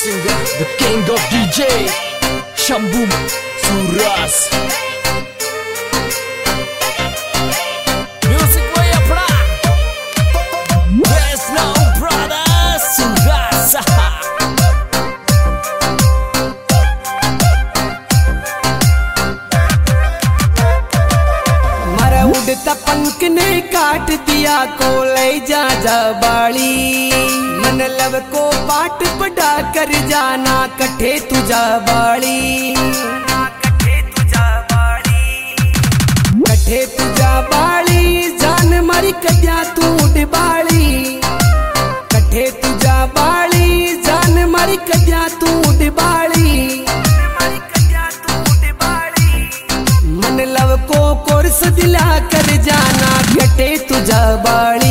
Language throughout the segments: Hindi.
singer, the king of DJ, Shambhu Suras. Music way apna. There's no brother Suras. मारा उड़ता पंख ने काट दिया को ले जा बाली मन लब को पाट पड़ा कर जाना कठे तुझा बाली कठे तुझा बाली जान मारी कद्या तू डिबाली कठे तुझा बाली जान मारी कद्या तू डिबाली मन लव को कोर्स दिला कर जाना कटे तुझा बाली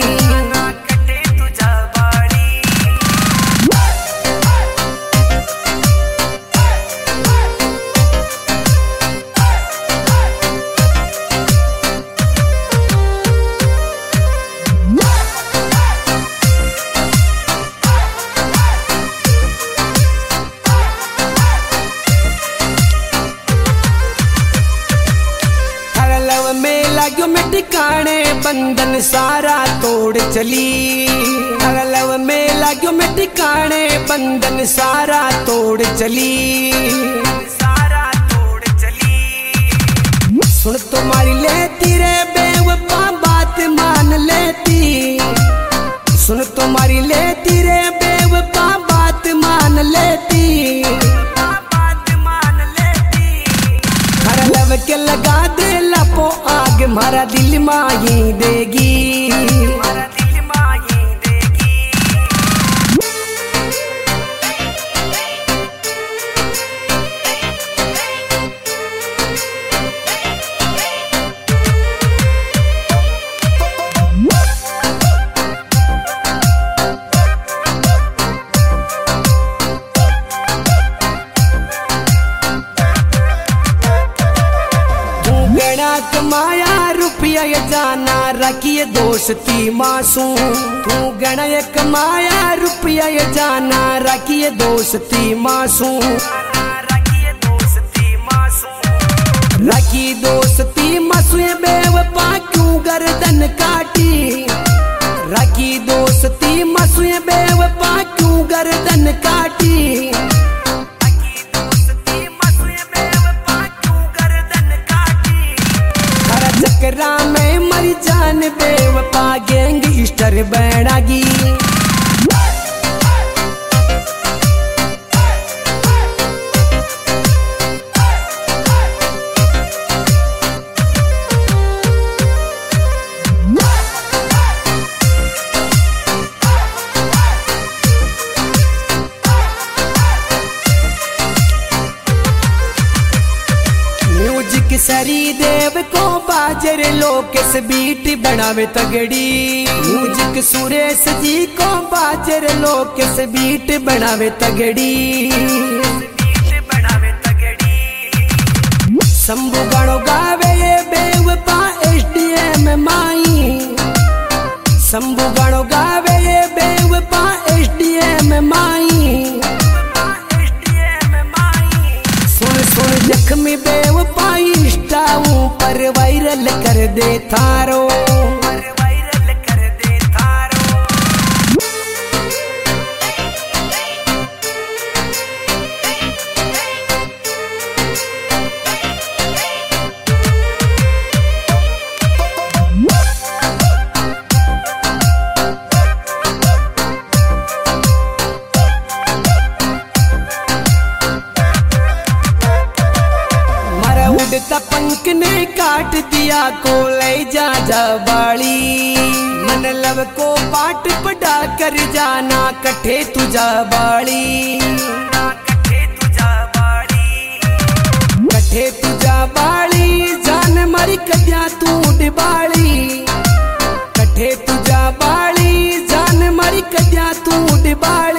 लाग्यो में ठिकाने बंधन सारा तोड़ चली लव में लाग्यो में ठिकाने बंधन सारा तोड़ चली सुन तुम्हारी लेती रे बेवफा बात मान लेती सुन तुम्हारी लेती रे बेवफा बात मान लेती हर लव के लगा दे लपो आग मारा दिल माही देगी कमाया रुपया ये जाना रखिए दोस्ती मासूम तू गणा ये कमाया रुपया ये जाना रखिए दोस्ती मासूम रखी दोस्ती मासूम बेवफा क्यों गर्दन काटी रखी दोस्ती मासूम बेवफा क्यों गर्दन काटी चक्रा में मरी जान बेवफा गैंग स्टर बैणागी सरी देव को बाजर लोकेश बीट बनावे तगड़ी म्यूजिक सुरेश जी को बाजर लोकेश बीट बनावे तगड़ी शंभू गानो गावे ये बेवफा SDM माई शंभू गानो गावे ये बेवफा SDM माई सुन सुन जख्मी बेवफा इंस्टाऊ पर वायरल कर दे थारो उड़ता पंख ने काट दिया को ले जा बाली मन लव को पाट पड़ा कर जाना कठे तुझा बाली कठे तुझा बाली जान मारी कद्या तू डिबाली कठे तुझा बाली जान मारी कद्या तू डिबाली